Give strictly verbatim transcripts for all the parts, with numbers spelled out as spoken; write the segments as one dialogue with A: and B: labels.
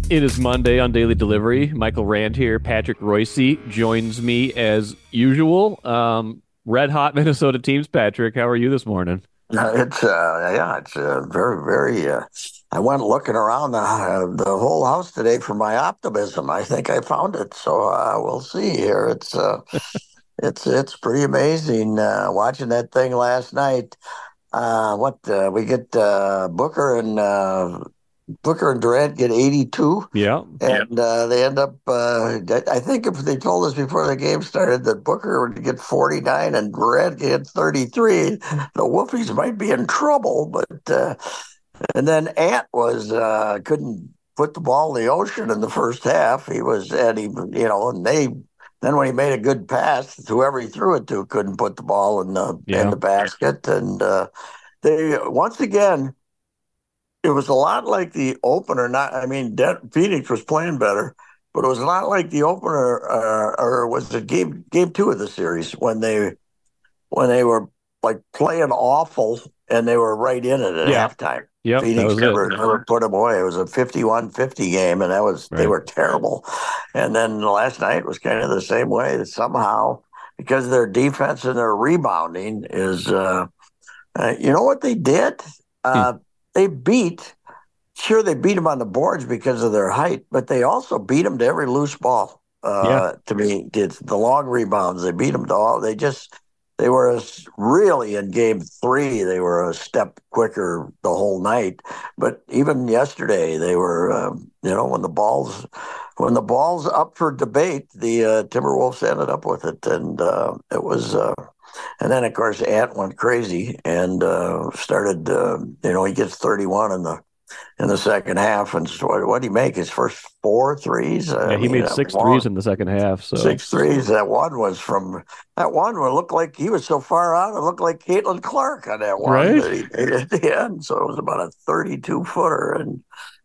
A: It is Monday on Daily Delivery. Michael Rand here. Patrick Royce joins me as usual. Um, red hot Minnesota teams. Patrick, how are you this morning?
B: Uh, It's uh yeah, it's uh, very very. Uh, I went looking around the uh, the whole house today for my optimism. I think I found it. So uh, we'll see here. It's uh it's it's pretty amazing uh, watching that thing last night. Uh, what uh, we get uh, Booker and uh, Booker and Durant get eighty-two,
A: Yeah.
B: and uh, they end up. Uh, I think if they told us before the game started that Booker would get forty-nine and Durant get thirty-three, the Wolfies might be in trouble. But uh, and then Ant was uh, couldn't put the ball in the ocean in the first half. He was and he you know and they. Then when he made a good pass, whoever he threw it to couldn't put the ball in the in
A: Yeah.
B: the basket, and uh, they once again it was a lot like the opener. Not, I mean, De- Phoenix was playing better, but it was a lot like the opener, uh, or was it game game two of the series when they when they were like playing awful and they were right in it at
A: Yeah.
B: halftime.
A: Yep. That
B: Phoenix
A: was it.
B: never never put them away. It was a fifty-one fifty game, and that was they
A: Right.
B: were terrible. And then last night was kind of the same way. That somehow, because of their defense and their rebounding is, uh, uh, you know what they did?
A: Hmm.
B: Uh, they beat Sure, they beat them on the boards because of their height, but they also beat them to every loose ball.
A: Yeah.
B: Uh, to me, it's the long rebounds. They beat them to all. They just they were a s really in game three. They were a step quicker the whole night. But even yesterday, they were. Um, you know, when the balls when the balls up for debate, the uh, Timberwolves ended up with it, and uh, it was. Uh, and then, of course, Ant went crazy and uh, started. Uh, you know, he gets thirty-one in the in the second half. And so what what did he make? His first four threes?
A: Yeah.
B: I
A: He
B: mean,
A: made
B: that
A: six threes
B: long
A: in the second half. So,
B: six threes. That one was from that one would look like he was so far out. It looked like Caitlin Clark on that one
A: right.
B: that he made at the end. So it was about a thirty-two footer. And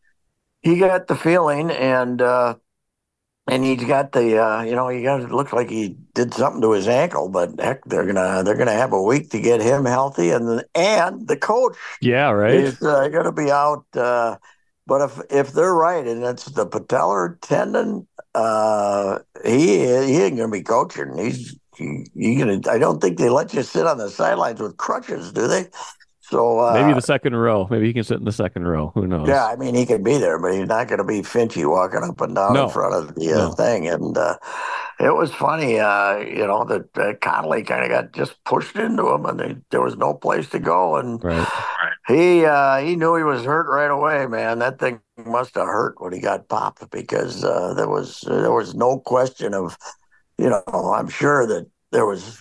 B: he got the feeling and, uh, and he's got the, uh, you know, he got it looked like he did something to his ankle, but heck, they're gonna they're gonna have a week to get him healthy, and and the coach
A: Yeah. Right.
B: is uh, going to be out. Uh, but if if they're right, and it's the patellar tendon, uh, he he ain't going to be coaching. He's he, he gonna. I don't think they let you sit on the sidelines with crutches, do they? So
A: Maybe
B: uh,
A: the second row. Maybe he can sit in the second row. Who
B: yeah,
A: knows?
B: I mean he can be there, but he's not going to be Finchy walking up and down in
A: No.
B: front of the uh,
A: No.
B: thing. And uh, it was funny, uh, you know, that uh, Connolly kind of got just pushed into him, and they, there was no place to go. And
A: Right.
B: He uh, he knew he was hurt right away, man. That thing must have hurt when he got popped because uh, there was there was no question of, you know, I'm sure that there was.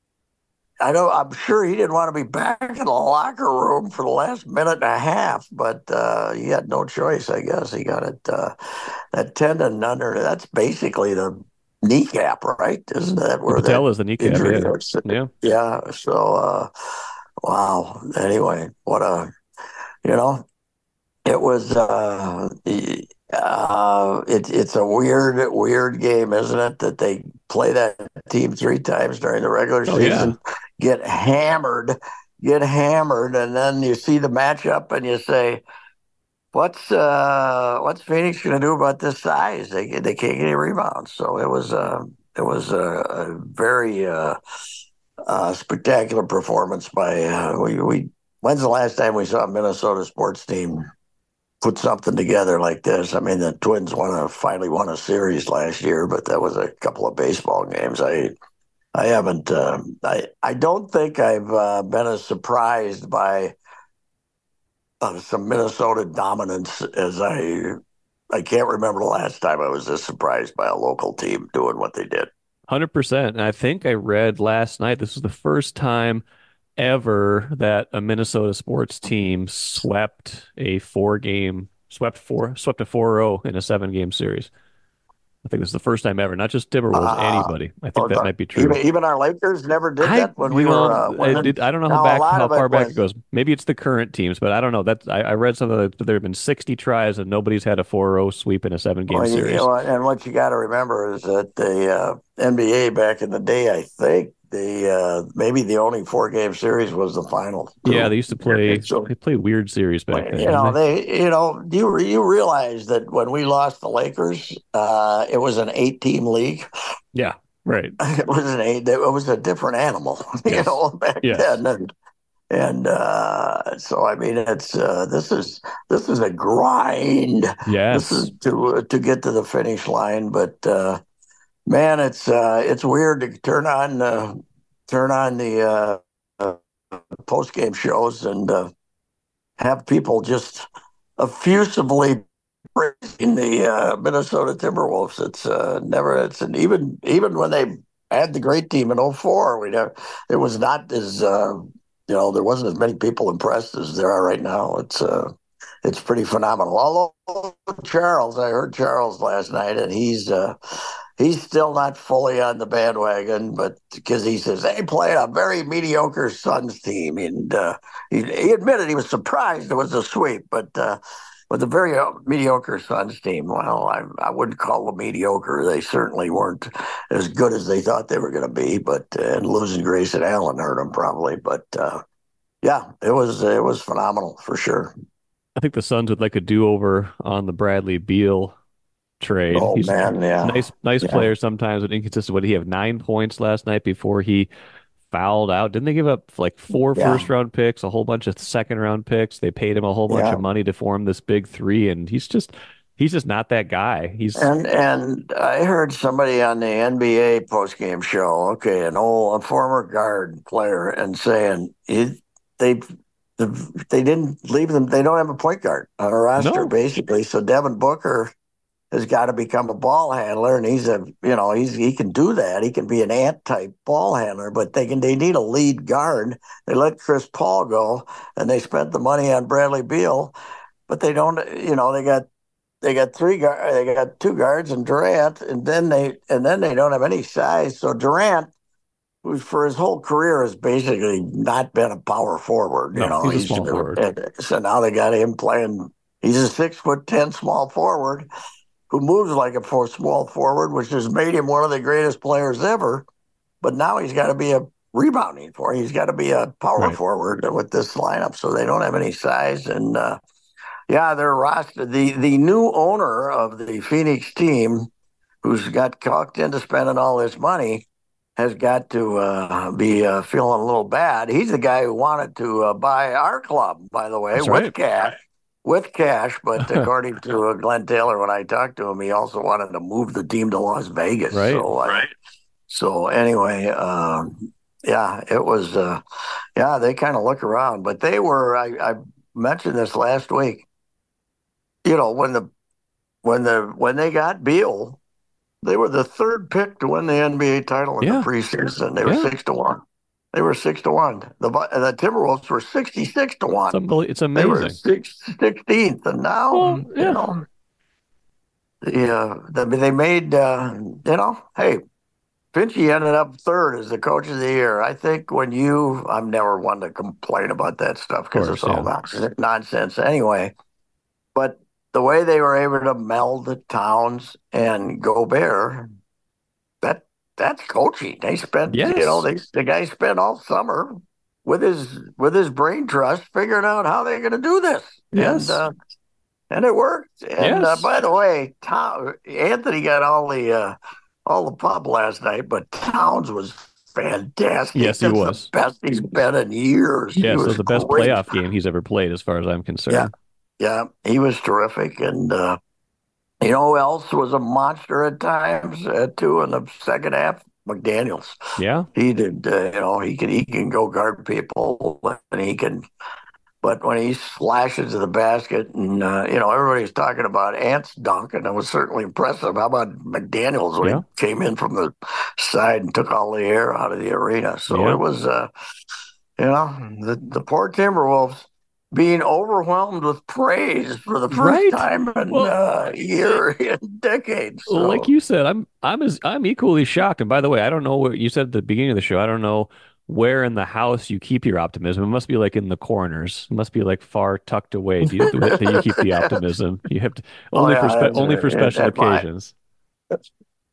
B: I know I'm sure he didn't want to be back in the locker room for the last minute and a half, but uh, he had no choice. I guess he got it. Uh, that tendon under that's basically the kneecap, right? Isn't that
A: The
B: where that
A: patella is the kneecap.
B: injury
A: Yeah.
B: is?
A: Yeah.
B: Yeah. So uh, wow. Anyway, what a you know. It was uh, uh, it, it's a weird, weird game, isn't it? That they play that team three times during the regular
A: Oh, yeah.
B: season, get hammered, get hammered, and then you see the matchup and you say, "What's uh, what's Phoenix going to do about this size? They they can't get any rebounds." So it was uh, it was a, a very uh, uh, spectacular performance by uh, we we. When's the last time we saw a Minnesota sports team put something together like this? I mean, the Twins won a finally won a series last year, but that was a couple of baseball games. I I haven't. Uh, I I don't think I've uh, been as surprised by uh, some Minnesota dominance as I. I can't remember the last time I was this surprised by a local team doing what they did.
A: one hundred percent. And I think I read last night this was the first time ever that a Minnesota sports team swept a four game, swept four, swept a four zero in a seven game series. I think this is the first time ever, not just Timberwolves,
B: Uh,
A: anybody. I think
B: oh,
A: that
B: the-
A: might be
B: even
A: true.
B: even our Lakers never did
A: I,
B: that when we
A: you
B: were
A: know,
B: uh,
A: it
B: winning.
A: did, I don't know how
B: Now a
A: back,
B: lot
A: how
B: of it
A: far back it
B: was
A: goes. Maybe it's the current teams, but I don't know. That's I, I read something that there have been sixty tries and nobody's had a four zero sweep in a seven game
B: well, you
A: series.
B: know, and what you got to remember is that the uh, N B A back in the day, I think the uh, maybe the only four game series was the final
A: Yeah, they
B: too.
A: used to play.
B: So
A: They played weird series back then,
B: you
A: didn't
B: know
A: they?
B: they you know you you realize that when we lost the Lakers, uh, it was an eight team league.
A: Yeah, right.
B: It was an eight. It was a different animal, you
A: Yes,
B: know, back
A: yes,
B: then. And and uh, so I mean, it's uh, this is this is a grind. This is
A: yes.
B: to to get to the finish line, but. Uh, Man, it's uh, it's weird to turn on uh, turn on the uh, uh, post game shows and uh, have people just effusively praising the uh, Minnesota Timberwolves. It's uh, never. It's an, even even when they had the great team in 'oh four, we never. It was not as uh, you know there wasn't as many people impressed as there are right now. It's uh, it's pretty phenomenal. Although Charles, I heard Charles last night, and he's uh, he's still not fully on the bandwagon, but because he says they play a very mediocre Suns team, and uh, he, he admitted he was surprised it was a sweep, but uh, with a very uh, mediocre Suns team, well, I, I wouldn't call them mediocre. They certainly weren't as good as they thought they were going to be, but uh, and losing Grayson Allen hurt them probably, but. Uh, yeah, it was it was phenomenal for sure.
A: I think the Suns would like a do-over on the Bradley Beal trade.
B: Oh
A: He's
B: man, yeah,
A: nice, nice
B: yeah,
A: player sometimes, but inconsistent. What did he have? Nine points last night before he fouled out. Didn't they give up like four
B: yeah,
A: first round picks, a whole bunch of second round picks? They paid him a whole bunch
B: yeah.
A: of money to form this big three, and he's just he's just not that guy. He's
B: And and I heard somebody on the N B A postgame show, okay, an old a former guard player, and saying it, they they didn't leave them. They don't have a point guard on a roster
A: no,
B: basically. So Devin Booker has got to become a ball handler, and he's a you know he's he can do that. He can be an ant type ball handler, but they can they need a lead guard. They let Chris Paul go, and they spent the money on Bradley Beal, but they don't. You know they got they got three guard they got two guards and Durant, and then they and then they don't have any size. So Durant, who for his whole career has basically not been a power forward, you
A: no,
B: know,
A: he's a
B: he's
A: small forward.
B: so now they got him playing. He's a six foot ten small forward who moves like a four, small forward, which has made him one of the greatest players ever. But now he's got to be a rebounding for. He's got to be a power
A: Right.
B: forward with this lineup, so they don't have any size. And uh, yeah, their roster. The the new owner of the Phoenix team, who's got talked into spending all this money, has got to uh, be uh, feeling a little bad. He's the guy who wanted to uh, buy our club, by the way,
A: That's
B: with
A: right.
B: cash. With cash, but according to uh, Glenn Taylor, when I talked to him, he also wanted to move the team to Las Vegas.
A: Right.
B: So, right. So anyway, um, yeah, it was. Uh, yeah, they kind of look around, but they were. I, I mentioned this last week. You know, when the when the when they got Beal, they were the third pick to win the N B A title in the
A: Yeah.
B: preseason. They were
A: Yeah.
B: six to one. They were six to one. The the Timberwolves were sixty six to
A: It's
B: one.
A: unbelievable. It's
B: They were
A: amazing.
B: six, sixteenth, and now
A: Well,
B: you
A: yeah.
B: know the, uh, the they made uh, you know hey Finchie ended up third as the coach of the year. I think when you I'm never one to complain about that stuff
A: Of
B: because it's
A: course.
B: all
A: Yeah.
B: nonsense, nonsense anyway. But the way they were able to meld the Towns and Gobert, that that's coaching. They spent, you know,
A: Yes.
B: they the guy spent all summer with his with his brain trust figuring out how they're going to do this, and
A: Yes.
B: uh, and it worked. And uh,
A: Yes.
B: by the way, Tom, Anthony got all the uh, all the pub last night, but Towns was fantastic.
A: Yes, he
B: That's the
A: was.
B: best he's been in years. He
A: Yes, it was
B: was
A: the best
B: great.
A: playoff game he's ever played, as far as I'm
B: Yeah,
A: concerned.
B: yeah, he was terrific, and. Uh, You know who else was a monster at times uh, too in the second half? McDaniels.
A: Yeah.
B: He did. Uh, you know, he can he can go guard people, and he can. But when he slashes to the basket, and uh, you know everybody's talking about Ant's dunk, and it was certainly impressive. How about McDaniels when
A: Yeah.
B: he came in from the side and took all the air out of the arena? So it
A: Yeah.
B: was, uh, you know, the the poor Timberwolves being overwhelmed with praise for the first
A: Right.
B: time in
A: Well,
B: uh, a
A: it,
B: year in decades.
A: like
B: So
A: you said, I'm I'm as I'm equally shocked. And by the way, I don't know what you said at the beginning of the show. I don't know where in the house you keep your optimism. It must be like in the corners. It must be like far tucked away. Do you that you keep the optimism? You have to
B: oh
A: only for
B: yeah,
A: spe
B: it's,
A: only for
B: uh,
A: special
B: at my
A: occasions.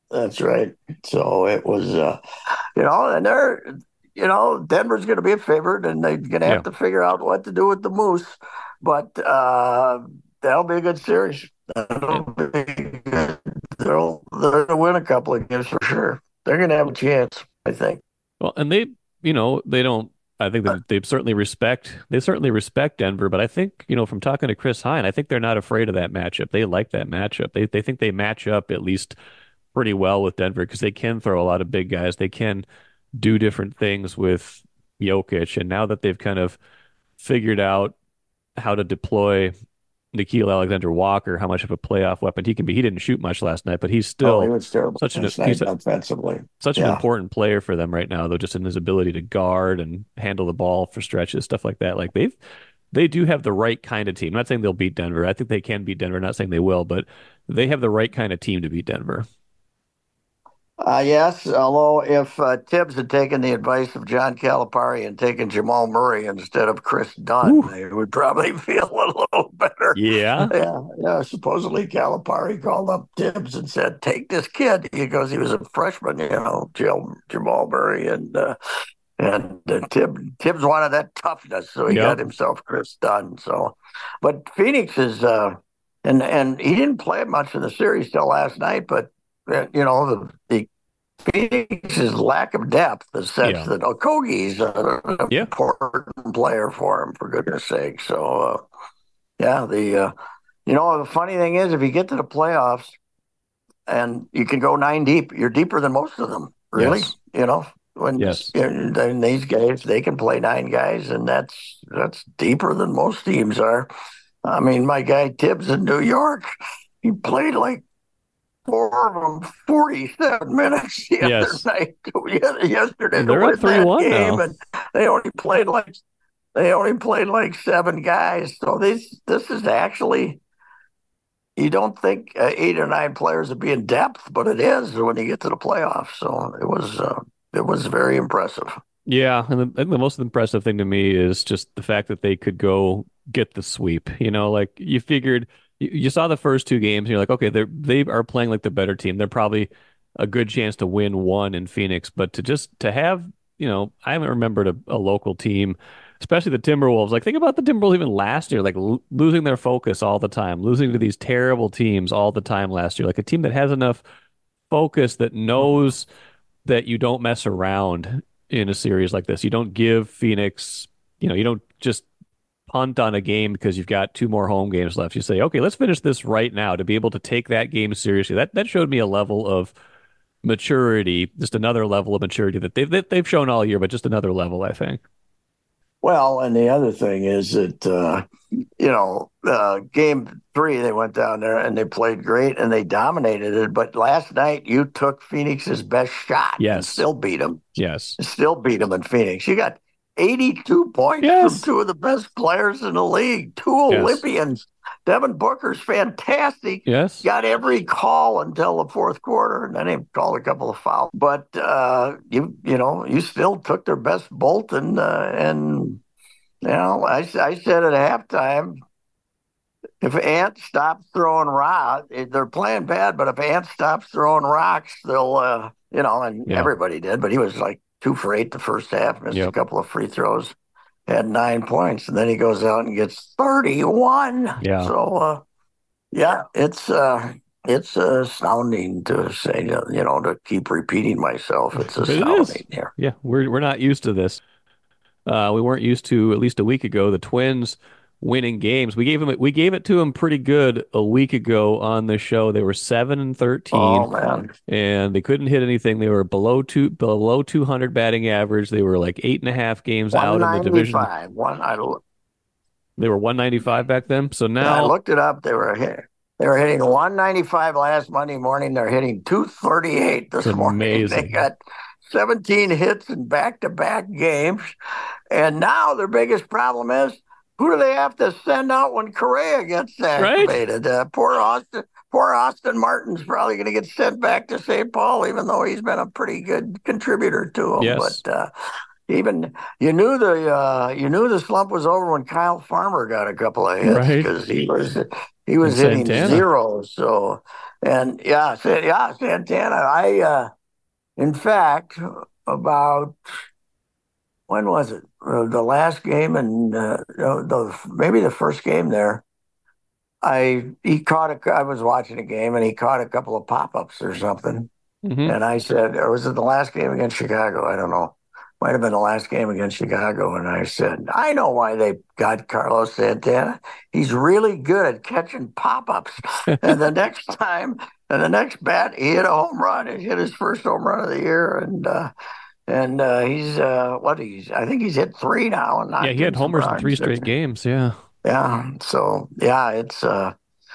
B: That's right. So it was, uh, you know, and they're, you know, Denver's going to be a favorite, and they're going to
A: Yeah.
B: have to figure out what to do with the Moose. But uh, that'll be a good series. That'll
A: And,
B: be good. They'll they'll win a couple of games for sure. They're going to have a chance, I think.
A: well, and they, you know, they don't. I think
B: Uh,
A: that they certainly respect. They certainly respect Denver, but I think, you know, from talking to Chris Hine, I think they're not afraid of that matchup. They like that matchup. They they think they match up at least pretty well with Denver because they can throw a lot of big guys. They can do different things with Jokic, and now that they've kind of figured out how to deploy Nickeil Alexander-Walker, how much of a playoff weapon he can be. He didn't shoot much last night, but he's
B: oh, he
A: still
B: was terrible
A: such an
B: last
A: he's
B: night offensively.
A: such an
B: Yeah.
A: important player for them right now, though, just in his ability to guard and handle the ball for stretches, stuff like that. Like they've they do have the right kind of team. I'm not saying they'll beat Denver. I think they can beat Denver. Not saying they will, but they have the right kind of team to beat Denver.
B: Uh, yes, although if uh, Tibbs had taken the advice of John Calipari and taken Jamal Murray instead of Chris Dunn,
A: Ooh,
B: they would probably feel a little better.
A: yeah,
B: Yeah, yeah. Supposedly Calipari called up Tibbs and said, "Take this kid," because he was a freshman, you know, Jam- Jamal Murray, and uh, and uh, Tibbs Tibbs wanted that toughness, so he got
A: yep,
B: himself Chris Dunn. So, but Phoenix is, uh, and and he didn't play much in the series till last night, but uh, you know, the, the Phoenix's lack of depth has sense
A: yeah,
B: that Okogie's an
A: yeah,
B: important player for him, for goodness sake. So, uh, yeah, the uh, you know, the funny thing is, if you get to the playoffs and you can go nine deep, you're deeper than most of them, really.
A: yes,
B: You know, when
A: yes.
B: then these guys they can play nine guys, and that's that's deeper than most teams are. I mean, my guy Tibbs in New York, he played like four of them forty-seven minutes the other
A: Yes.
B: night, yesterday to
A: They're up
B: win that
A: three one
B: game,
A: now.
B: and they only played like they only played like seven guys. So this this is actually, you don't think uh, eight or nine players would be in depth, but it is when you get to the playoffs. So it was uh, it was very impressive.
A: Yeah, and the, I think the most impressive thing to me is just the fact that they could go get the sweep. You know, like you figured you, you saw the first two games, and you're like, okay, they're they are playing like the better team. They're probably a good chance to win one in Phoenix, but to just to have, you know, I haven't remembered a, a local team, especially the Timberwolves. Like think about the Timberwolves even last year, like l losing their focus all the time, losing to these terrible teams all the time last year. Like a team that has enough focus that knows that you don't mess around in a series like this. You don't give Phoenix, you know, you don't just punt on a game because you've got two more home games left. You say, okay, let's finish this right now to be able to take that game seriously. That that showed me a level of maturity, just another level of maturity that they've that they've shown all year, but just another level, I think.
B: Well, and the other thing is that uh, you know, uh, game three they went down there and they played great and they dominated it. But last night you took Phoenix's best shot and
A: Yes.
B: still beat them.
A: Yes.
B: Still beat them in Phoenix. You got eighty-two points from
A: Yes.
B: two of the best players in the league, two
A: Yes.
B: Olympians. Devin Booker's fantastic.
A: Yes.
B: Got every call until the fourth quarter, and then he called a couple of fouls. But uh, you you know you still took their best bolt, and uh, and you know I I said at halftime, if Ant stops throwing rocks, they're playing bad. But if Ant stops throwing rocks, they'll uh, you know, and
A: Yeah.
B: everybody did. But he was like two for eight the first half, missed a
A: Yep.
B: couple of free throws, had nine points, and then he goes out and gets thirty-one.
A: Yeah.
B: So uh, yeah, it's uh, it's astounding to say, you know, to keep repeating myself. It's
A: It is.
B: astounding here.
A: Yeah, we're we're not used to this. Uh, we weren't used to at least a week ago the Twins winning games. We gave them we gave it to them pretty good a week ago on the show. They were seven and thirteen,
B: Oh man,
A: and they couldn't hit anything. They were below two below two hundred batting average. They were like eight and a half games out in the division.
B: one ninety-five. One I
A: They were one ninety-five back then. So
B: Yeah, I
A: now
B: looked it up. They were hit, they were hitting one ninety-five last Monday morning. They're hitting two thirty-eight
A: it's
B: this morning. They
A: amazing.
B: got seventeen hits in back-to-back games, and now their biggest problem is, who do they have to send out when Correa gets
A: Right?
B: activated? Uh, poor Austin. Poor Austin Martin's probably going to get sent back to Saint Paul, even though he's been a pretty good contributor to them.
A: Yes.
B: But uh, even you knew the uh, you knew the slump was over when Kyle Farmer got a couple of hits
A: Right.
B: because he was he
A: And
B: was hitting
A: Santana.
B: zero. So And yeah, Sa- yeah, Santana. I, uh, in fact, about when was it? Uh, the last game, and uh, no, the maybe the first game there. I he caught a. I was watching a game, and he caught a couple of pop ups or something.
A: Hmm.
B: And I said, or was it the last game against Chicago? I don't know. Might have been the last game against Chicago. And I said, I know why they got Carlos Santana. He's really good at catching pop ups. And the next time, and the next bat, he hit a home run. He hit his first home run of the year. And, uh, and uh, he's, uh, what he's, I think he's hit three now and
A: Yeah,
B: knocked
A: he had
B: in some
A: homers in three
B: runs.
A: straight games. Yeah.
B: Yeah. So, yeah, it's, uh,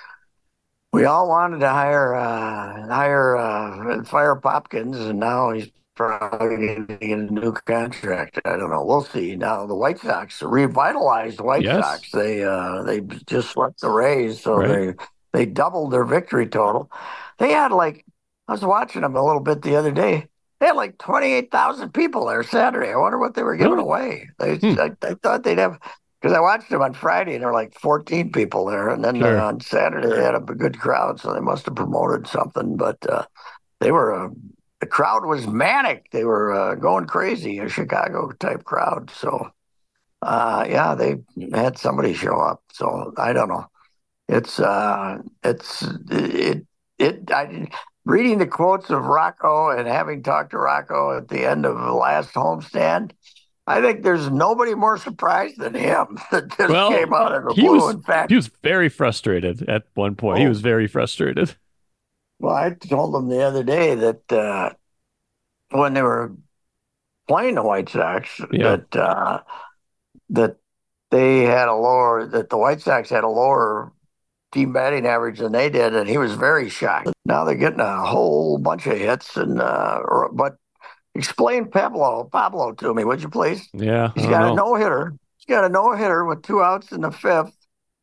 B: we all wanted to hire uh, hire uh, fire Popkins, and now he's probably going to get a new contract. I don't know. We'll see. Now the White Sox revitalized White
A: Yes.
B: Sox. They uh, they just swept the Rays, so
A: Right.
B: they they doubled their victory total. They had like I was watching them a little bit the other day. They had like twenty-eight thousand people there Saturday. I wonder what they were giving
A: Really?
B: away. They
A: Hmm.
B: I, I thought they'd have because I watched them on Friday and there were like fourteen people there, and then uh,
A: Sure.
B: on Saturday they had a good crowd, so they must have promoted something. But uh, they were uh, the crowd was manic. They were uh, going crazy, a Chicago type crowd. So uh, yeah, they had somebody show up. So I don't know. It's uh, it's it it. I reading the quotes of Rocco and having talked to Rocco at the end of the last homestand. I think there's nobody more surprised than him that this
A: Well,
B: came out of the
A: he
B: blue.
A: was
B: In
A: he
B: fact,
A: was very frustrated at one point. He
B: oh,
A: was very frustrated.
B: well, I told him the other day that uh, when they were playing the White Sox,
A: Yeah.
B: that uh, that they had a lower, that the White Sox had a lower team batting average than they did, and he was very shocked. Now they're getting a whole bunch of hits, and uh, but explain Pablo Pablo to me, would you please?
A: Yeah, I
B: He's
A: don't
B: got a
A: know.
B: no hitter. He's got a no hitter with two outs in the fifth.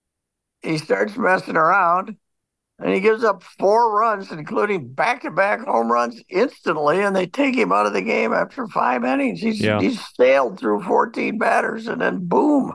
B: He starts messing around and he gives up four runs, including back-to-back home runs instantly, and they take him out of the game after five innings. He's
A: Yeah.
B: he's sailed through fourteen batters, and then boom.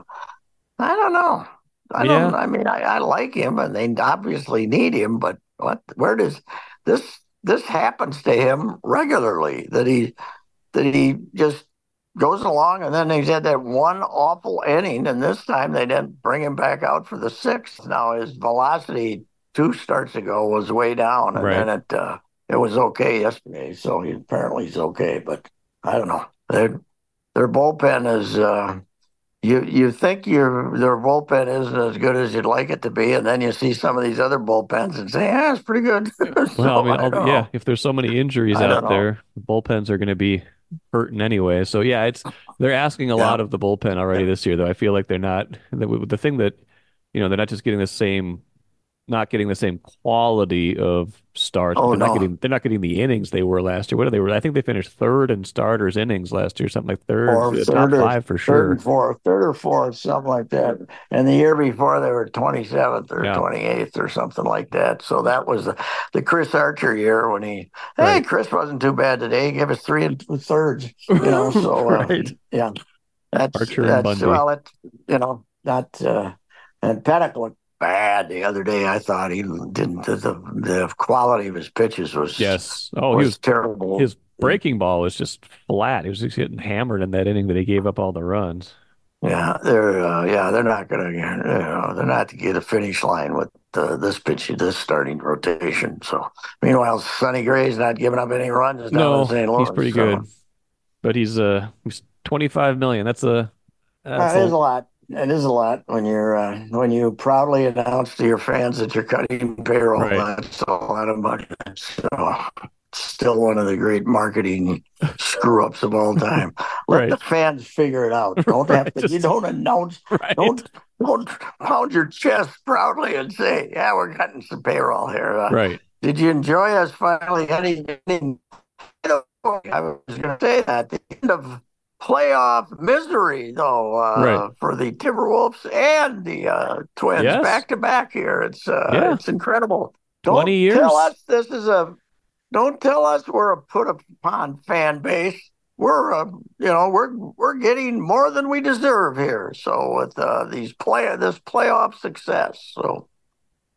B: I don't know. I don't.
A: Yeah.
B: I mean, I, I like him, and they obviously need him, but what? Where does this this happens to him regularly? That he that he just goes along, and then he's had that one awful inning, and this time they didn't bring him back out for the sixth. Now his velocity two starts ago was way down, and
A: Right.
B: then it uh, it was okay yesterday. So he apparently he's okay, but I don't know. Their their bullpen is. Uh, you you think your their bullpen isn't as good as you'd like it to be, and then you see some of these other bullpens and say, "Yeah, it's pretty good."
A: Well, I
B: So
A: mean,
B: I
A: all the,
B: don't
A: yeah,
B: know.
A: if there's so many injuries
B: I don't
A: out
B: know.
A: there, the bullpens are going to be hurting anyway. So yeah, it's they're asking a
B: Yeah.
A: lot of the bullpen already this year, though. I feel like they're not the, the thing that, you know, they're not just getting the same not getting the same quality of starts, but
B: Oh
A: they're not
B: no.
A: getting they're not getting the innings they were last year. What are they were? I think they finished third in starters innings last year, something like third,
B: Or
A: uh, top
B: third or
A: five for
B: third
A: sure.
B: and fourth, third or fourth, something like that. And the year before they were twenty-seventh or
A: Yeah,
B: twenty-eighth or something like that. So that was the, the Chris Archer year when he, hey,
A: right,
B: Chris wasn't too bad today. He gave us three and two thirds, you know. So uh,
A: right.
B: yeah, that's
A: Archer and
B: that's
A: Bundy.
B: well, it you know not. Uh, and Pettit looked bad the other day. I thought he didn't. The, the, the quality of his pitches was
A: Yes. Oh, he
B: was
A: was
B: terrible.
A: his breaking ball was just flat. He was just getting hammered in that inning that he gave up all the runs.
B: Yeah, they're uh, yeah, they're not going to, you know, they're not to get a finish line with uh, this pitch, this starting rotation. So, meanwhile, Sonny Gray's not giving up any runs down in
A: No,
B: Saint
A: he's
B: Louis.
A: pretty
B: So,
A: good, but he's uh he's twenty-five million. That's a that's
B: uh, it is
A: a
B: a lot. It is a lot when you're uh, when you proudly announce to your fans that you're cutting payroll.
A: right,
B: That's a lot of money. So, still one of the great marketing screw ups of all time. Let
A: right,
B: the fans figure it out. Don't have
A: right.
B: to. You
A: Just
B: don't announce.
A: right,
B: Don't don't pound your chest proudly and say, "Yeah, we're cutting some payroll here." Uh,
A: right.
B: did you enjoy us finally getting? getting you know, I was going to say that the end of playoff misery, though,
A: Right.
B: uh, for the Timberwolves and the uh, Twins
A: Yes.
B: back to back here. It's uh,
A: Yeah.
B: it's incredible.
A: twenty
B: Don't tell
A: years.
B: us this is a don't tell us we're a put upon fan base. We're uh, you know we're we're getting more than we deserve here. So with uh, these play this playoff success, so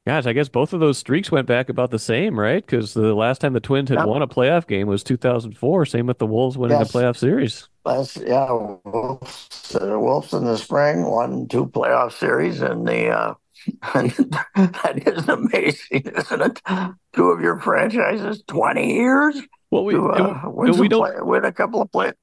A: Gosh, I guess both of those streaks went back about the same, right? Because the last time the Twins had
B: Yep.
A: won a playoff game was two thousand four. Same with the Wolves winning a
B: Yes.
A: playoff series.
B: Last, yeah, Wolves, uh, Wolves in the spring won two playoff series, and the uh, that is amazing, isn't it? Two of your franchises, twenty years
A: Well, we
B: to
A: and,
B: uh, win
A: and we
B: some
A: don't
B: play, win a couple of play.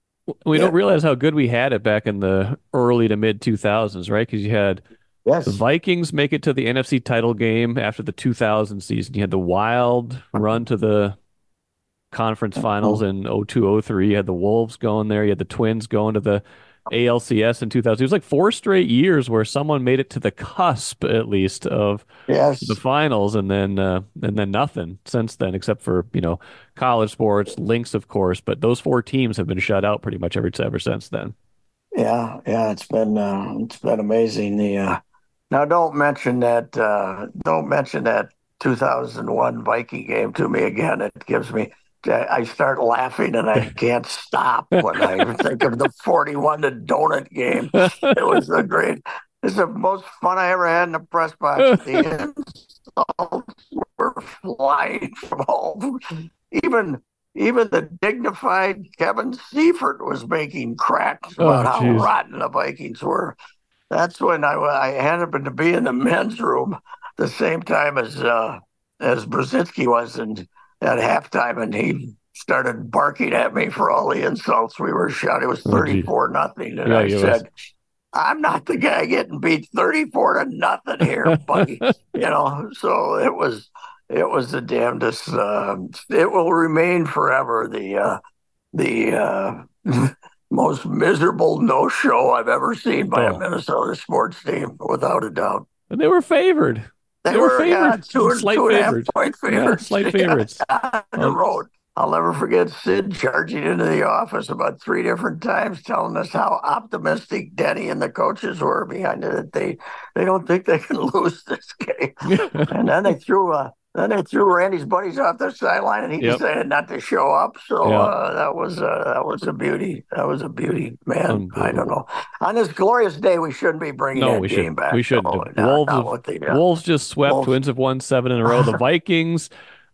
A: we
B: Yeah,
A: don't realize how good we had it back in the early to mid two thousands, right? Because you had the
B: yes,
A: Vikings make it to the N F C title game after the two thousand season. You had the Wild run to the conference finals in oh two oh three. You had the Wolves going there. You had the Twins going to the A L C S in two thousand. It was like four straight years where someone made it to the cusp, at least, of the
B: yes,
A: finals, and then uh, and then nothing since then, except for you know college sports, Lynx, of course. But those four teams have been shut out pretty much ever ever since then.
B: yeah, yeah. It's been uh, it's been amazing. The uh, now don't mention that uh, don't mention that two thousand one Viking game to me again. It gives me I start laughing and I can't stop when I think of the forty-one to donut game. It was a great. It's the most fun I ever had in the press box. The insults were flying from all. Even even the dignified Kevin Seifert was making cracks
A: Oh,
B: about how
A: jeez.
B: rotten the Vikings were. That's when I, I happened to be in the men's room the same time as uh, as Brzezinski was in, at halftime, and he started barking at me for all the insults we were shouting. It was
A: Oh, geez.
B: thirty-four nothing, and
A: Yeah,
B: I
A: you was.
B: said, "I'm not the guy getting beat thirty-four to nothing here, buddy." You know, so it was it was the damnedest. Uh, it will remain forever the uh, the uh, most miserable no show I've ever seen by a
A: Oh,
B: Minnesota sports team, without a doubt.
A: and they were favored.
B: They
A: They were
B: were, yeah,
A: favored,
B: two and
A: slight
B: two and a half
A: favorites.
B: point
A: Yeah,
B: favorites,
A: slight
B: yeah,
A: favorites.
B: on the
A: Um,
B: road. I'll never forget Sid charging into the office about three different times, telling us how optimistic Denny and the coaches were behind it. That they they don't think they can lose this game. And then they threw uh, then they threw Randy's buddies off the sideline, and he
A: yep.
B: decided not to show up. So
A: Yeah.
B: uh, that was uh, that was a beauty. That was a beauty, man. I don't
A: Unbelievable.
B: know. On this glorious day, we shouldn't be bringing
A: No,
B: that
A: we
B: game
A: shouldn't. We
B: back.
A: shouldn't
B: No,
A: have.
B: not,
A: Wolves
B: not
A: have
B: what they uh,
A: Wolves just swept.
B: Wolves
A: Twins have won seven in a row. The Vikings,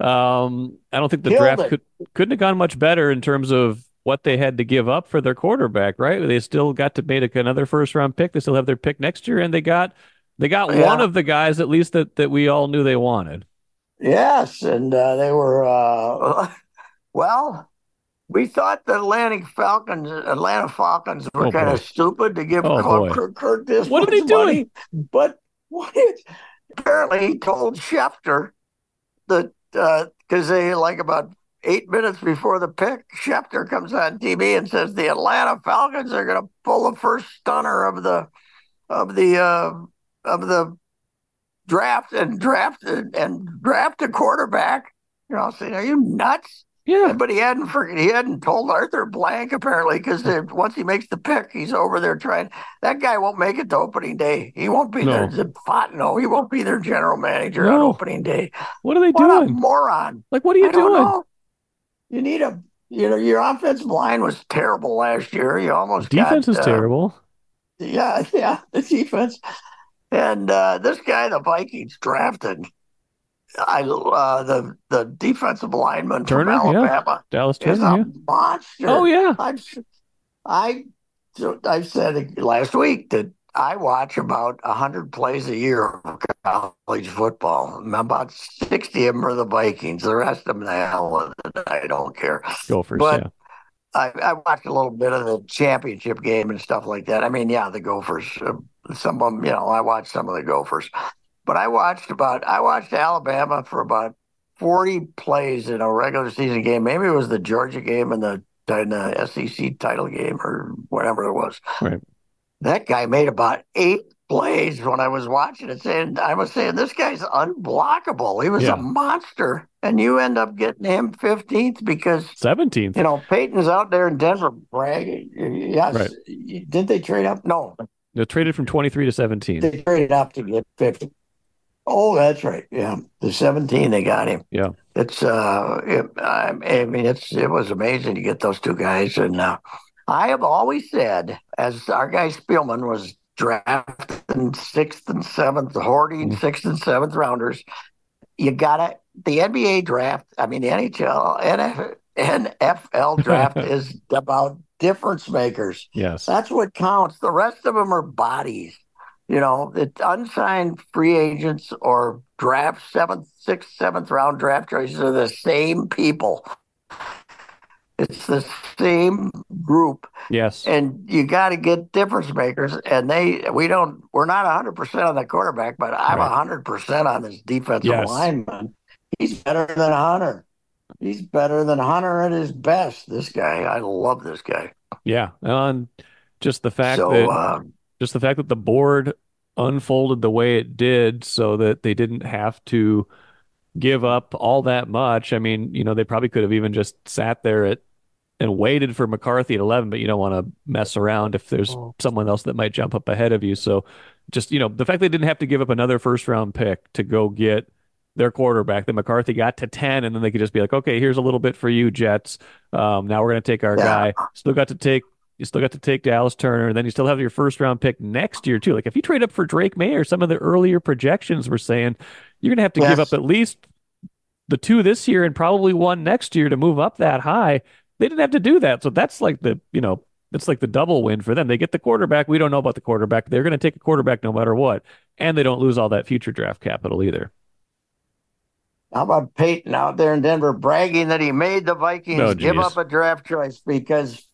A: um, I don't think the
B: killed
A: draft
B: it.
A: could couldn't have gone much better in terms of what they had to give up for their quarterback, right? They still got to make another first round pick. They still have their pick next year, and they got they got one
B: Yeah.
A: of the guys at least that that we all knew they wanted.
B: Yes, and uh, they were uh, well. We thought the Atlantic Falcons, Atlanta Falcons, were
A: Oh
B: kind of
A: boy.
B: stupid to give
A: Oh
B: Clark
A: boy.
B: Kirk, Kirk this
A: What are
B: much
A: they doing?
B: money, but what is, apparently he told Schefter that because uh, they like about eight minutes before the pick, Schefter comes on T V and says the Atlanta Falcons are going to pull the first stunner of the of the uh, of the draft and draft and, and draft a quarterback. You know, saying, are you nuts?
A: Yeah.
B: But he hadn't he hadn't told Arthur Blank apparently because once he makes the pick, he's over there trying. That guy won't make it to opening day. He won't be there.
A: No.
B: No, he won't be their general manager on
A: No.
B: opening day.
A: What are they
B: What a
A: doing?
B: moron!
A: Like, what are you
B: I don't
A: doing?
B: know. You need a you know your offensive line was terrible last year. You almost
A: Defense
B: got
A: is
B: uh,
A: terrible.
B: yeah yeah the defense and uh, this guy the Vikings drafted. I uh, the the defensive lineman from
A: Turner, yeah.
B: Alabama
A: Dallas
B: is
A: Turner,
B: a
A: yeah. Oh
B: monster.
A: yeah.
B: I've I I said last week that I watch about a hundred plays a year of college football. About sixty of them are the Vikings. The rest of them, the hell with it. I don't care.
A: Gophers,
B: But
A: yeah.
B: I, I watched a little bit of the championship game and stuff like that. I mean, yeah, the Gophers. Uh, some of them, you know, I watched some of the Gophers. But I watched about I watched Alabama for about forty plays in a regular season game. Maybe it was the Georgia game and the, and the S E C title game or whatever it was.
A: Right.
B: That guy made about eight plays when I was watching it, saying I was saying this guy's unblockable. He was a
A: Yeah.
B: monster, and you end up getting him fifteenth because
A: seventeenth.
B: you know Peyton's out there in Denver bragging. Yes,
A: Right.
B: didn't they trade up? No,
A: They traded from twenty-three to seventeen.
B: they traded up to get fifty. Oh, that's right. Yeah, the seventeen they got him.
A: Yeah.
B: It's uh, it, I, I mean, it's it was amazing to get those two guys, and uh, I have always said, as our guy Spielman was drafting sixth and seventh, hoarding
A: Mm.
B: sixth and seventh rounders. You gotta the N B A draft. I mean, the N H L, N F L draft is about difference makers.
A: Yes.
B: That's what counts. The rest of them are bodies. You know, it's unsigned free agents or draft seventh, sixth, seventh round draft choices are the same people. It's the same group,
A: Yes.
B: and you got to get difference makers. And they, we don't, we're not one hundred percent on the quarterback, but I'm
A: Right.
B: one hundred percent on this defensive
A: Yes.
B: lineman. He's better than Hunter. He's better than Hunter at his best. This guy, I love this guy.
A: Yeah. And just the fact
B: So,
A: that
B: uh,
A: just the fact that the board unfolded the way it did so that they didn't have to give up all that much. I mean, you know, they probably could have even just sat there at and waited for McCarthy at eleven, but you don't want to mess around if there's someone else that might jump up ahead of you. So just, you know, the fact they didn't have to give up another first round pick to go get their quarterback, that McCarthy got to ten, and then they could just be like, okay, here's a little bit for you, Jets. Um, now we're going to take our
B: yeah,
A: guy. Still got to take you still got to take Dallas Turner, and then you still have your first round pick next year too. Like if you trade up for Drake May or some of the earlier projections were saying you're going to have to give up
B: yes,
A: at least the two this year and probably one next year to move up that high. They didn't have to do that. So that's like the, you know, it's like the double win for them. They get the quarterback. We don't know about the quarterback. They're going to take a quarterback no matter what. And they don't lose all that future draft capital either.
B: how about Peyton out there in Denver bragging that he made the
A: Oh,
B: Vikings give up
A: geez.
B: a draft choice because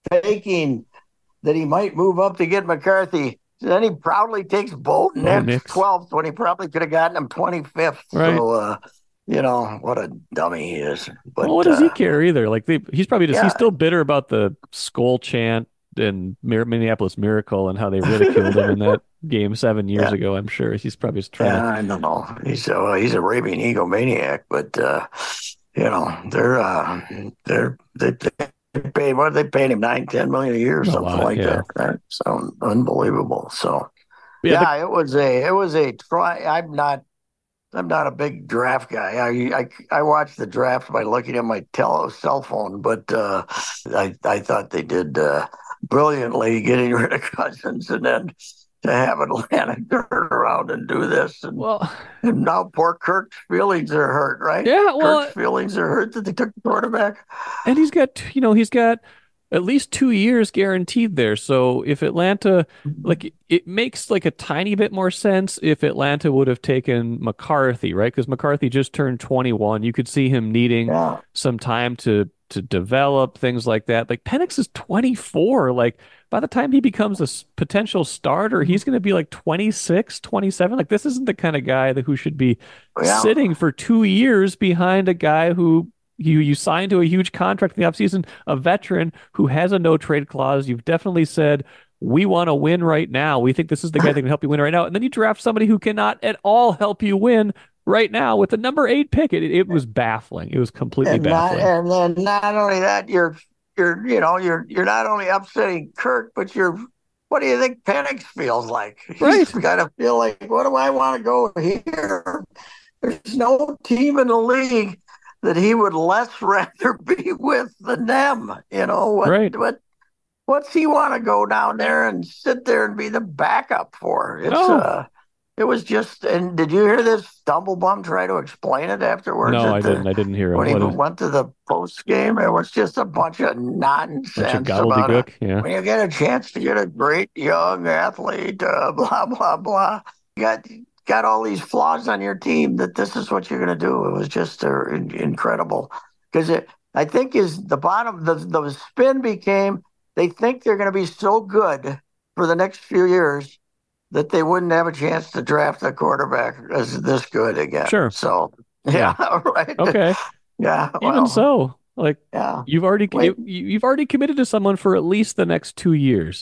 B: faking that he might move up to get McCarthy. Then he proudly takes Bolton
A: Bo
B: at
A: Nix.
B: twelfth when he probably could have gotten him twenty-fifth.
A: Right.
B: So, uh, you know, what a dummy he is.
A: Well, what
B: But
A: does he
B: uh,
A: care either? Like they, he's probably just, he's
B: yeah,
A: still bitter about the skull chant and Minneapolis Miracle and how they ridiculed him in that game seven years
B: yeah,
A: ago. I'm sure he's probably just trying to,
B: yeah, I don't know. He's a, he's a raving egomaniac, but, uh, you know, they're, uh, they're, they, they pay, what are they paying him? Nine, ten million a year or
A: a
B: something
A: lot.
B: like
A: Yeah.
B: that. Right? So unbelievable. So,
A: But yeah. The,
B: yeah, it was a, it was a try. I'm not, I'm not a big draft guy. I I, I watch the draft by looking at my tele, cell phone, but uh, I I thought they did uh, brilliantly getting rid of Cousins and then to have Atlanta turn around and do this. And,
A: well,
B: and now poor Kirk's feelings are hurt, right?
A: yeah,
B: Kirk's
A: well,
B: feelings are hurt that they took the quarterback.
A: and he's got, you know, he's got at least two years guaranteed there. So if Atlanta, like, it makes like a tiny bit more sense if Atlanta would have taken McCarthy, right? Because McCarthy just turned twenty-one. You could see him needing
B: Yeah.
A: some time to to develop things like that. Like Penix is twenty-four. Like by the time he becomes a s- potential starter, he's going to be like twenty-six, twenty-seven. Like this isn't the kind of guy that who should be
B: Yeah.
A: sitting for two years behind a guy who you you signed to a huge contract in the offseason, a veteran who has a no trade clause. You've definitely said, we want to win right now. We think this is the guy that can help you win right now. And then you draft somebody who cannot at all help you win right now with the number eight pick. It, it was baffling. It was completely
B: And not
A: baffling.
B: and then not only that, you're you're you know you're you're not only upsetting Kirk, but you're what do you think Penix feels like? He's
A: Right.
B: got to feel like, what do I want to go here? There's no team in the league that he would less rather be with than them. You know what?
A: Right.
B: What? What's he want to go down there and sit there and be the backup for? It's
A: No.
B: uh, it was just. And did you hear this Stumblebum try to explain it afterwards
A: No,
B: at
A: I
B: the
A: didn't. I didn't hear him.
B: when he
A: What a
B: went to the post game? It was just a bunch of
A: bunch of
B: nonsense about a
A: gobbledygook. Yeah.
B: when you get a chance to get a great young athlete, uh, blah blah blah. You got got all these flaws on your team that this is what you're going to do. It was just uh, in, incredible because it. I think is the bottom. The the spin became they think they're going to be so good for the next few years that they wouldn't have a chance to draft a quarterback as this good again.
A: Sure.
B: So
A: Yeah.
B: yeah, right.
A: Okay.
B: Yeah,
A: Even
B: well,
A: so, like
B: yeah.
A: you've already
B: Wait,
A: you- you've already committed to someone for at least the next two years.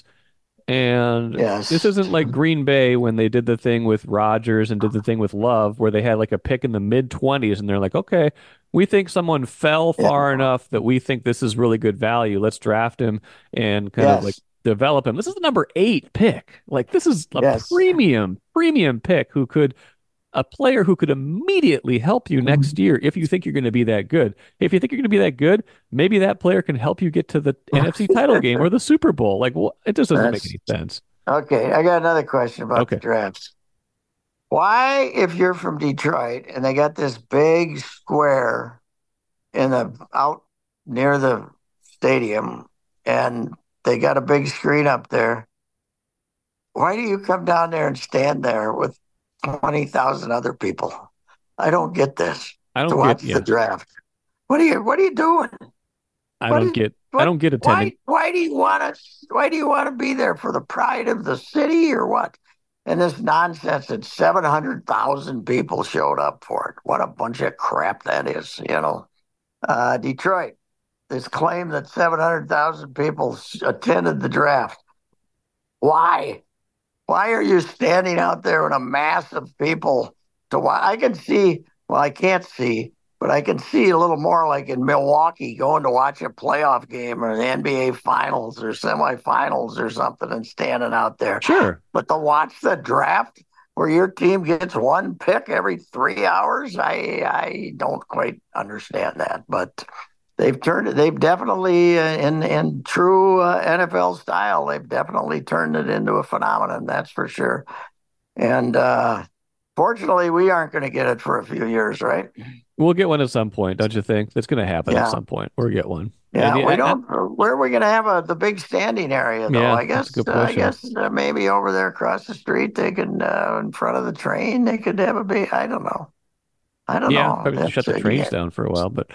A: And this
B: yes,
A: isn't like Green Bay when they did the thing with Rodgers and did the thing with Love, where they had like a pick in the mid twenties and they're like, okay, we think someone fell
B: yeah,
A: far enough that we think this is really good value. Let's draft him and kind of like
B: yes,
A: develop him. This is the number eight pick. Like this is a
B: yes.
A: premium, premium pick who could a player who could immediately help you next year if you think you're going to be that good. If you think you're going to be that good, maybe that player can help you get to the N F C title game or the Super Bowl. Like, well, it just doesn't make
B: That's
A: any sense.
B: Okay, I got another question about the
A: Okay.
B: drafts. Why, if you're from Detroit and they got this big square in the out near the stadium and they got a big screen up there, why do you come down there and stand there with twenty thousand other people? I don't get this
A: I
B: to
A: don't get,
B: watch the
A: yeah,
B: draft. What are you what are you doing?
A: I
B: What
A: don't
B: is
A: get, I
B: what
A: don't get
B: why
A: attending.
B: why do you want to why do you want to be there for the pride of the city or what? And this nonsense that seven hundred thousand people showed up for it. What a bunch of crap that is, you know. Uh, Detroit, this claim that seven hundred thousand people attended the draft. Why? Why are you standing out there in a mass of people to watch? I can see, well, I can't see, but I can see a little more like in Milwaukee going to watch a playoff game or the N B A finals or semifinals or something and standing out there.
A: Sure.
B: But to watch the draft where your team gets one pick every three hours, I I don't quite understand that. But they've turned it. They've definitely, uh, in in true uh, N F L style, they've definitely turned it into a phenomenon. That's for sure. And uh, fortunately, we aren't going to get it for a few years, right?
A: We'll get one at some point, don't you think? That's going to happen at
B: Yeah,
A: some point. We'll get one. And
B: yeah. We
A: yeah, I, I-
B: don't. Where are we going to have a, the big standing area, though?
A: yeah,
B: I
A: that's a
B: guess.
A: good
B: Uh, I
A: question.
B: guess uh, maybe over there across the street, they could, uh, in front of the train, they could have a big. I don't know. I don't
A: Yeah,
B: know.
A: probably to shut
B: That's
A: the
B: uh,
A: trains
B: yeah,
A: down for a while, but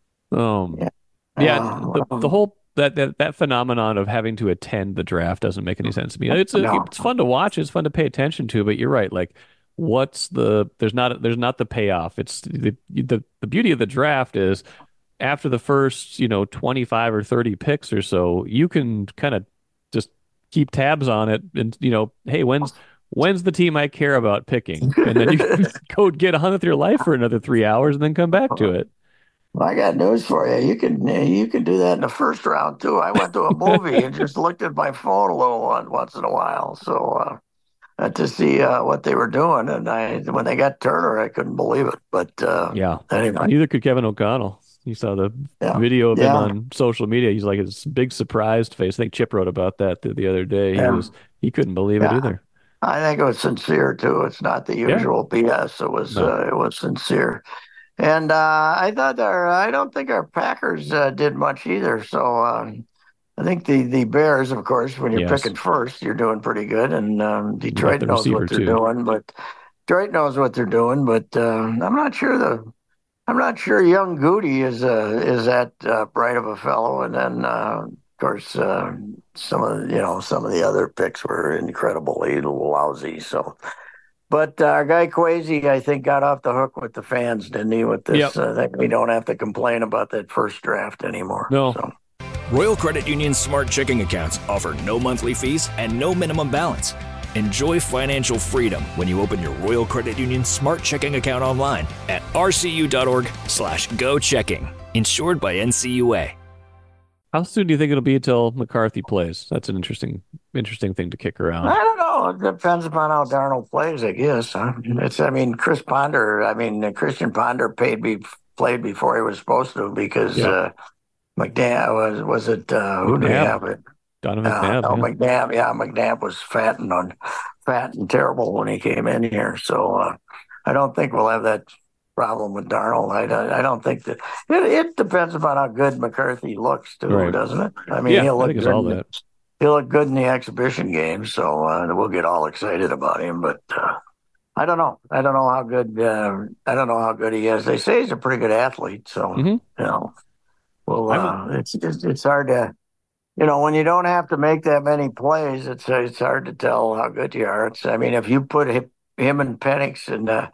A: um,
B: yeah.
A: yeah,
B: Yeah.
A: the the
B: Well,
A: whole that that that phenomenon of having to attend the draft doesn't make any sense to me. It's a,
B: no.
A: it's fun to watch, it's fun to pay attention to, but you're right. Like, what's the there's not there's not the payoff. It's the the the beauty of the draft is after the first, you know, twenty-five or thirty picks or so, you can kind of just keep tabs on it and, you know, hey, when's when's the team I care about picking? And then you can go get on with your life for another three hours and then come back to it.
B: Well, I got news for you. You can you can do that in the first round too. I went to a movie and just looked at my phone a little one, once in a while, so uh, uh, to see uh, what they were doing. And I, when they got Turner, I couldn't believe it. But uh,
A: Yeah.
B: anyway,
A: Neither could Kevin O'Connell. You saw the
B: yeah,
A: video of him
B: yeah,
A: on social media. He's like his big surprised face. I think Chip wrote about that the, the other day. He
B: yeah,
A: was he couldn't believe it
B: yeah.
A: either.
B: I think it was sincere too. It's not the
A: Yeah.
B: usual B S. It was
A: No.
B: uh, it was sincere. And uh, I thought our I don't think our Packers uh, did much either. So. Um, I think the the Bears, of course, when you're
A: Yes.
B: picking first, you're doing pretty good, and um,
A: You got
B: Detroit
A: the
B: knows
A: receiver
B: what they're
A: too.
B: doing. But Detroit knows what they're doing, but uh, I'm not sure the I'm not sure young Goody is uh, is that uh, bright of a fellow. And then, uh, of course, uh, some of the, you know some of the other picks were incredibly lousy. So, but uh, our guy Kwesi, I think, got off the hook with the fans, didn't he? With this,
A: Yep.
B: uh, that we don't have to complain about that first draft anymore.
A: No.
B: So.
C: Royal Credit Union's smart checking accounts offer no monthly fees and no minimum balance. Enjoy financial freedom when you open your Royal Credit Union smart checking account online at rcu.org slash go checking. Insured by N C U A.
A: How soon do you think it'll be until McCarthy plays? That's an interesting, interesting thing to kick
B: I
A: around.
B: don't know. It depends upon how Darnold plays, I guess. Huh? It's, I mean, Chris Ponder, I mean, uh, Christian Ponder paid be, played before he was supposed to because
A: Yeah,
B: uh, McNabb was, was it, uh, who do we
A: McNabb,
B: have it?
A: Donovan
B: Uh,
A: McNabb.
B: no,
A: Yeah,
B: McNabb. Yeah, McNabb was fat and on, fat and terrible when he came in here. So uh, I don't think we'll have that problem with Darnold. I, don't- I don't think that it, it depends upon how good McCarthy looks too,
A: right.
B: doesn't it? I mean,
A: Yeah,
B: he'll
A: I
B: look
A: think it's
B: good.
A: all
B: In the,
A: that.
B: he'll look good in the exhibition game, so uh, we'll get all excited about him. But uh, I don't know. I don't know how good. Uh, I don't know how good he is. They say he's a pretty good athlete. So
A: Hmm.
B: you know, well,
A: I was,
B: uh, it's just it's hard to you know, when you don't have to make that many plays, it's it's hard to tell how good you are. It's, I mean, if you put him, him and Penix and uh,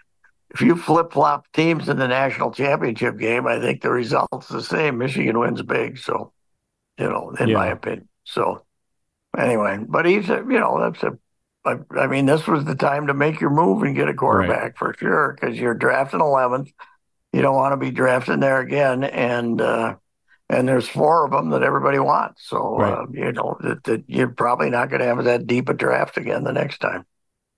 B: if you flip flop teams in the national championship game, I think the result's the same. Michigan wins big, so you know, in my
A: yeah,
B: opinion. So anyway, but he's a, you know, that's a. I, I mean, this was the time to make your move and get a
A: right,
B: quarterback for sure because you're drafting eleventh. You don't want to be drafting there again, and uh, and there's four of them that everybody wants. So
A: right.
B: uh, you know that, that you're probably not going to have that deep a draft again the next time.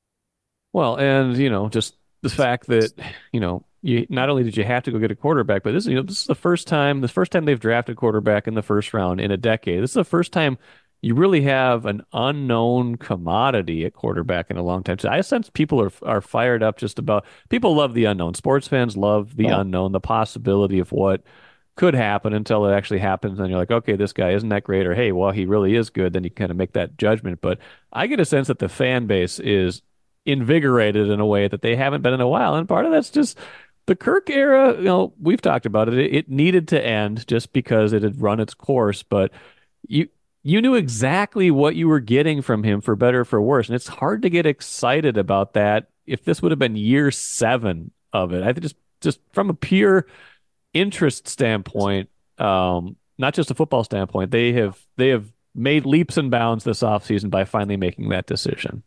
A: Well, and you know, just the fact that you know, you not only did you have to go get a quarterback, but this, you know, this is the first time, the first time they've drafted a quarterback in the first round in a decade. This is the first time you really have an unknown commodity at quarterback in a long time. So I sense people are are fired up just about people love the unknown. Sports fans love the
B: Yeah.
A: unknown, the possibility of what could happen until it actually happens. And you're like, okay, this guy isn't that great, or hey, well, he really is good. Then you kind of make that judgment. But I get a sense that the fan base is invigorated in a way that they haven't been in a while. And part of that's just the Kirk era, you know, we've talked about it. It, it needed to end just because it had run its course, but you you knew exactly what you were getting from him for better or for worse. And it's hard to get excited about that if this would have been year seven of it. I think just just from a pure interest standpoint, um, not just a football standpoint, they have they have made leaps and bounds this offseason by finally making that decision.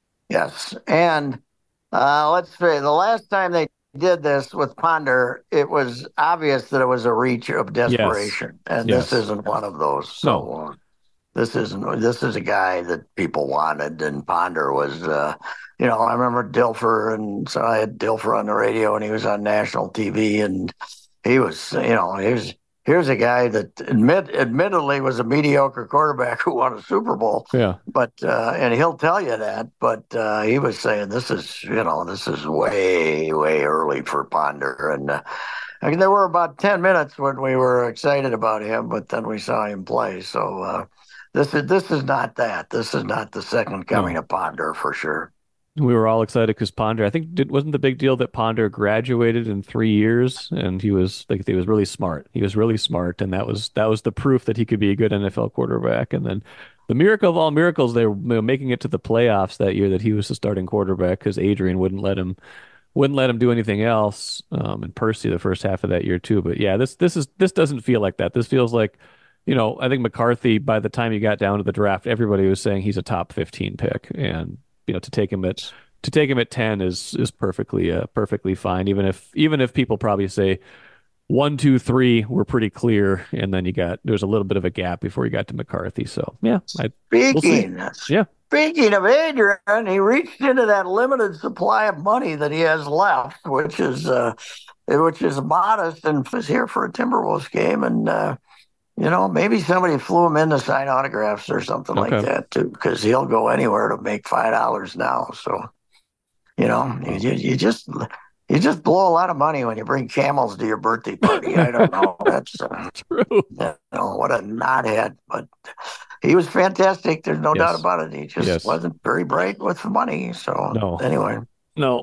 B: Yes. And uh, let's say the last time they did this with Ponder, it was obvious that it was a reach of
A: Yes.
B: desperation. And this
A: Yes.
B: isn't one of those.
A: No.
B: So uh, this isn't, this is a guy that people wanted. And Ponder was, uh, you know, I remember Dilfer. And so I had Dilfer on the radio and he was on national T V. And he was, you know, he was, here's a guy that admit admittedly was a mediocre quarterback who won a Super Bowl,
A: Yeah.
B: but uh, and he'll tell you that. But uh, he was saying this is, you know, this is way way early for Ponder, and uh, I mean, there were about ten minutes when we were excited about him, but then we saw him play. So uh, this is this is not that. This is not the second coming
A: No.
B: of Ponder for sure.
A: We were all excited because Ponder, I think, it wasn't the big deal that Ponder graduated in three years, and he was like he was really smart. He was really smart, and that was that was the proof that he could be a good N F L quarterback. And then the miracle of all miracles, they were you know, making it to the playoffs that year that he was the starting quarterback because Adrian wouldn't let him wouldn't let him do anything else. Um, and Percy the first half of that year too. But yeah, this this is this doesn't feel like that. This feels like, you know, I think McCarthy, by the time you got down to the draft, everybody was saying he's a top fifteen pick, and you know, to take him at to take him at ten is is perfectly uh, perfectly fine. Even if even if people probably say one, two, three were pretty clear, and then you got there's a little bit of a gap before you got to McCarthy. So yeah, I we'll see.
B: Speaking,
A: Yeah,
B: speaking of Adrian, he reached into that limited supply of money that he has left, which is uh, which is modest, and was here for a Timberwolves game, and uh, you know maybe somebody flew him in to sign autographs or something like
A: okay.
B: that too, because he'll go anywhere to make five dollars now. So you know you, you just you just blow a lot of money when you bring camels to your birthday party. I don't know. That's uh,
A: True.
B: you know, what a knothead, but he was fantastic. There's no doubt
A: Yes.
B: about it. He just
A: Yes.
B: wasn't very bright with the money. So
A: No.
B: anyway,
A: No.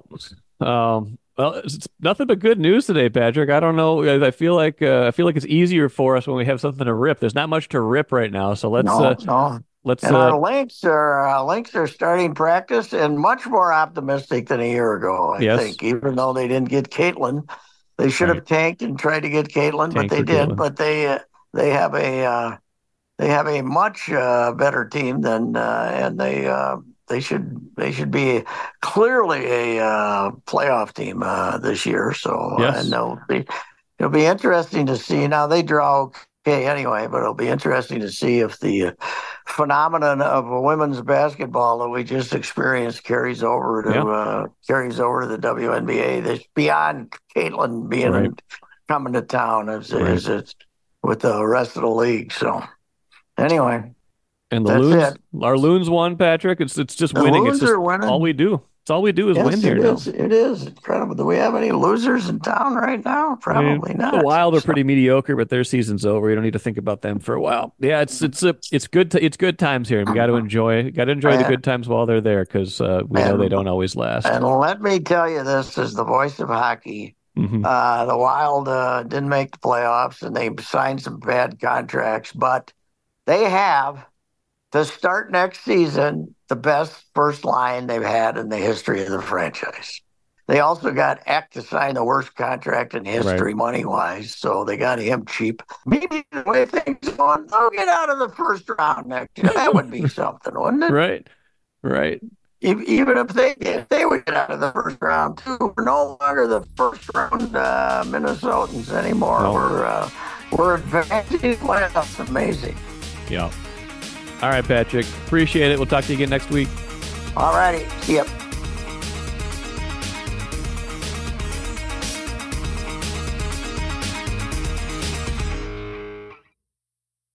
A: Um, well, it's nothing but good news today, Patrick. I don't know. I feel like uh, I feel like it's easier for us when we have something to rip. There's not much to rip right now, so let's
B: no,
A: uh,
B: no.
A: let's
B: And
A: uh,
B: our Lynx are uh, Lynx are starting practice and much more optimistic than a year ago. I
A: yes,
B: think, even though they didn't get Caitlin, they should have
A: right.
B: tanked and tried to get Caitlin, but
A: Tank
B: they
A: for
B: did.
A: Caitlin.
B: But they uh, they have a uh, they have a much uh, better team than uh, and they. Uh, They should they should be clearly a uh, playoff team uh, this year. So uh, and
A: Yes.
B: they'll be it'll be interesting to see. Now they draw okay anyway, but it'll be interesting to see if the phenomenon of women's basketball that we just experienced carries over to
A: Yeah.
B: uh, carries over to the W N B A. This beyond Caitlin being
A: Right.
B: in, coming to town as
A: Right.
B: as it's with the rest of the league. So anyway.
A: And the
B: That's
A: loons,
B: it.
A: our loons won, Patrick. It's it's just
B: The
A: winning. It's
B: Loons
A: just
B: are winning.
A: all we do. It's all we do is
B: Yes,
A: win here
B: it
A: now.
B: is. It is incredible. Do we have any losers in town right now?
A: I mean,
B: Probably
A: the
B: not.
A: Wild are
B: So,
A: pretty mediocre, but their season's over. You don't need to think about them for a while. Yeah, it's it's a, it's good to, it's good times here, and we got to enjoy got to enjoy the
B: and,
A: good times while they're there because uh, we know they
B: and,
A: don't always last.
B: and let me tell you this as the voice of hockey.
A: hmm
B: Uh, the Wild uh, didn't make the playoffs and they signed some bad contracts, but they have to start next season the best first line they've had in the history of the franchise. They also got Eck to sign the worst contract in history,
A: Right.
B: money wise, so they got him cheap. Maybe the way things are going, they'll get out of the first round next year. That would be something, wouldn't it?
A: Right, right.
B: If, even if they if they would get out of the first round too, we're no longer the first round uh, Minnesotans anymore.
A: No.
B: We're uh, we're advancing playoffs. Amazing.
A: Yeah. All right, Patrick. Appreciate it. We'll talk to you again next week.
B: All righty, see ya.